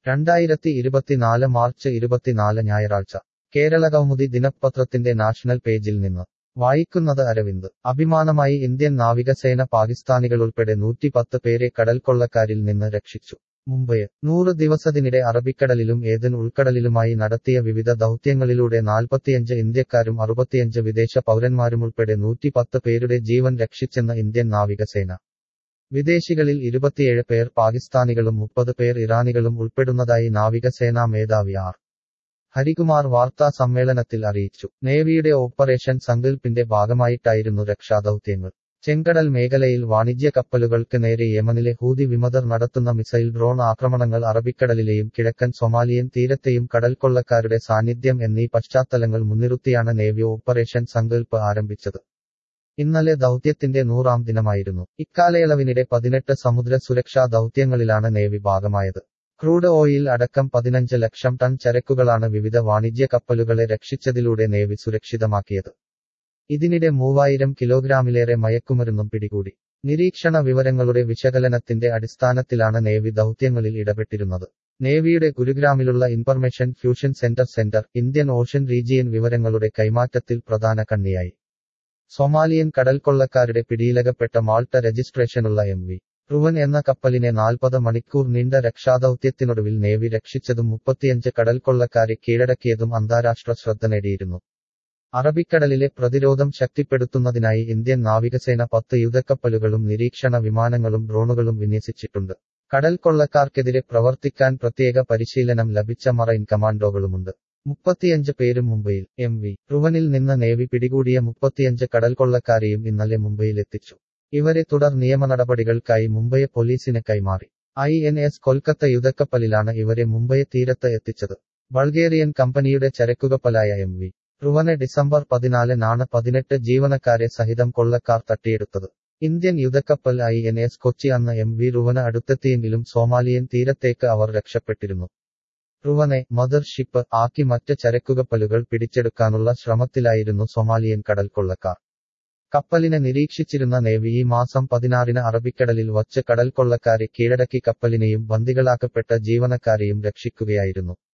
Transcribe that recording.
2024 March 24 ഞായറാഴ്ച കേരളകൗമുദി ദിനപത്രത്തിന്റെ national പേജിൽ നിന്ന് വായിക്കുന്നത് അരവിന്ദ്. അഭിമാനമായി ഇന്ത്യൻ നാവികസേന പാകിസ്ഥാനികളുൾപ്പെടെ 110 പേരെ കടൽക്കൊള്ളക്കാരിൽ നിന്ന് രക്ഷിച്ചു. മുംബൈ 100 ദിവസത്തിനിടെ അറബിക്കടലിലും ഏദൻ ഉൾക്കടലിലുമായി നടത്തിയ വിവിധ ദൗത്യങ്ങളിലൂടെ 45 ഇന്ത്യക്കാരും 65 വിദേശ പൗരന്മാരുമുൾപ്പെടെ 110 പേരുടെ ജീവൻ രക്ഷിച്ചെന്ന് ഇന്ത്യൻ നാവികസേന. വിദേശികളിൽ 27 പേർ പാകിസ്ഥാനികളും 30 പേർ ഇറാനികളും ഉൾപ്പെടുന്നതായി നാവികസേനാ മേധാവി ആർ. ഹരികുമാർ വാർത്താ സമ്മേളനത്തിൽ അറിയിച്ചു. നേവിയുടെ ഓപ്പറേഷൻ സങ്കൽപ്പിന്റെ ഭാഗമായിട്ടായിരുന്നു രക്ഷാദൗത്യങ്ങൾ. ചെങ്കടൽ മേഖലയിൽ വാണിജ്യ കപ്പലുകൾക്ക് നേരെ യമനിലെ ഹൂതി വിമതർ നടത്തുന്ന മിസൈൽ ഡ്രോൺ ആക്രമണങ്ങൾ, അറബിക്കടലിലെയും കിഴക്കൻ സൊമാലിയൻ തീരത്തെയും കടൽക്കൊള്ളക്കാരുടെ സാന്നിധ്യം എന്നീ പശ്ചാത്തലങ്ങൾ മുൻനിർത്തിയാണ് നേവി ഓപ്പറേഷൻ സങ്കൽപ്പ് ആരംഭിച്ചത്. ഇന്നലെ ദൗത്യത്തിന്റെ 100ാം ദിനമായിരുന്നു. ഇക്കാലയളവിനിടെ 18 സമുദ്ര സുരക്ഷാ ദൗത്യങ്ങളിലാണ് നേവി ഭാഗമായത്. ക്രൂഡ് ഓയിൽ അടക്കം 15 ലക്ഷം ടൺ ചരക്കുകളാണ് വിവിധ വാണിജ്യ കപ്പലുകളെ രക്ഷിച്ചതിലൂടെ നേവി സുരക്ഷിതമാക്കിയത്. ഇതിനിടെ 3000 കിലോഗ്രാമിലേറെ മയക്കുമരുന്നും പിടികൂടി. നിരീക്ഷണ വിവരങ്ങളുടെ വിശകലനത്തിന്റെ അടിസ്ഥാനത്തിലാണ് നേവി ദൗത്യങ്ങളിൽ ഇടപെട്ടിരുന്നത്. നേവിയുടെ ഗുരുഗ്രാമിലുള്ള information fusion centre Indian ocean region വിവരങ്ങളുടെ കൈമാറ്റത്തിൽ പ്രധാന കണ്ണിയായി. സൊമാലിയൻ കടൽക്കൊള്ളക്കാരുടെ പിടിയിലകപ്പെട്ട മാൾട്ട രജിസ്ട്രേഷനുള്ള എം.വി. റുവൻ എന്ന കപ്പലിനെ 40 മണിക്കൂർ നീണ്ട രക്ഷാദൗത്യത്തിനൊടുവിൽ നേവി രക്ഷിച്ചതും 35 കടൽക്കൊള്ളക്കാരെ കീഴടക്കിയതും അന്താരാഷ്ട്ര ശ്രദ്ധ നേടിയിരുന്നു. അറബിക്കടലിലെ പ്രതിരോധം ശക്തിപ്പെടുത്തുന്നതിനായി ഇന്ത്യൻ നാവികസേന 10 യുദ്ധക്കപ്പലുകളും നിരീക്ഷണ വിമാനങ്ങളും ഡ്രോണുകളും വിന്യസിച്ചിട്ടുണ്ട്. കടൽക്കൊള്ളക്കാർക്കെതിരെ പ്രവർത്തിക്കാൻ പ്രത്യേക പരിശീലനം ലഭിച്ച മറൈൻ കമാൻഡോകളുമുണ്ട്. 35 പേരും മുംബൈയിൽ. എം.വി. റുവനിൽ നിന്ന് നേവി പിടികൂടിയ 35 കടൽക്കൊള്ളക്കാരെയും ഇന്നലെ മുംബൈയിലെത്തിച്ചു. ഇവരെ തുടർ നിയമ നടപടികൾക്കായി മുംബൈ പോലീസിന് കൈമാറി. INS കൊൽക്കത്ത യുദ്ധക്കപ്പലിലാണ് ഇവരെ മുംബൈ തീരത്ത് എത്തിച്ചത്. ബൾഗേറിയൻ കമ്പനിയുടെ ചരക്കുകപ്പലായ എം.വി. റുവനെ ഡിസംബർ 14-നാണ് 18 ജീവനക്കാരെ സഹിതം കൊള്ളക്കാർ തട്ടിയെടുത്തത്. ഇന്ത്യൻ യുദ്ധക്കപ്പൽ INS കൊച്ചി അന്ന് എം.വി. റുവന് അടുത്തെത്തിയെങ്കിലും സോമാലിയൻ തീരത്തേക്ക് അവർ രക്ഷപ്പെട്ടിരുന്നു. റുവനെ മദർ ഷിപ്പ് ആക്കി മറ്റ് ചരക്കുകപ്പലുകൾ പിടിച്ചെടുക്കാനുള്ള ശ്രമത്തിലായിരുന്നു സൊമാലിയൻ കടൽക്കൊള്ളക്കാർ. കപ്പലിനെ നിരീക്ഷിച്ചിരുന്ന നേവി ഈ മാസം 16-ന് അറബിക്കടലിൽ വച്ച് കടൽക്കൊള്ളക്കാരെ കീഴടക്കി കപ്പലിനെയും ബന്ദികളാക്കപ്പെട്ട ജീവനക്കാരെയും രക്ഷിക്കുകയായിരുന്നു.